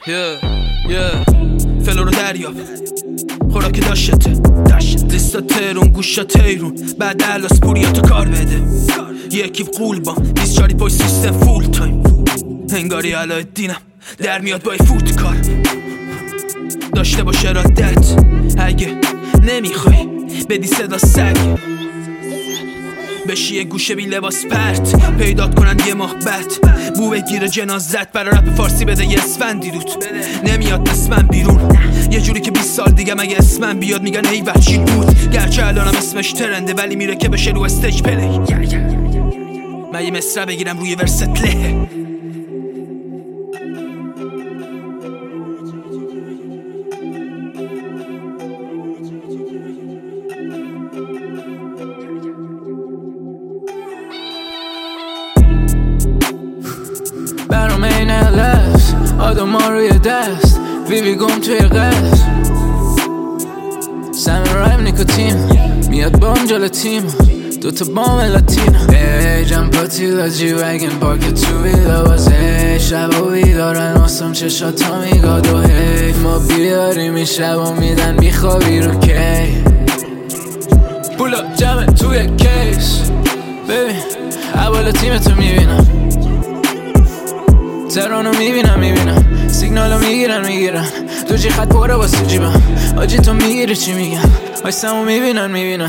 فلو رو دریاب خوراک داشته لیستا تهرون گوشا تیرون بعد الاس پوریاتو کار بده یکیب قول با 24 پای سیستم فول تایم انگاری علایالدینم در میاد با فوت کار داشته باشه ارادت اگه نمیخوای بدی صدا سگ بشی یه گوشه بی لباس پرت پیدات کنن یه ماه بعد بو بگیره جنازت برا رپ فارسی بده یه اسفندی روت نمیاد اسمم بیرون یه جوری که 20 سال دیگه مگه اسمم بیاد میگن ای وحشی بود گرچه الانم اسمش ترنده ولی میره که بشه رو استیج پلی من یه مصرع بگیرم روی ورستله برام این لفظ آدم ها روی دست ویوی گم توی قصد سم رایم نیکوتین میاد بام جلو تیم دوتا بام لاتین جم پاتیلا جی وگن پاک تو ویلا واسه شب و بیدارن واسم چشاتا میگاد و حیف ما بیاریم این شب و میدن میخوابی رو کی پولا جمع توی کیس ببین اول تیمتو میبینم ترانو میبینم سیگنالو میگیرن تو جی خط پره واسه جیبم آجی تو میگیری چی میگم وایسمو میبینن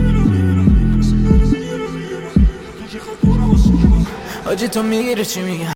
آجی تو میگیری چی میگم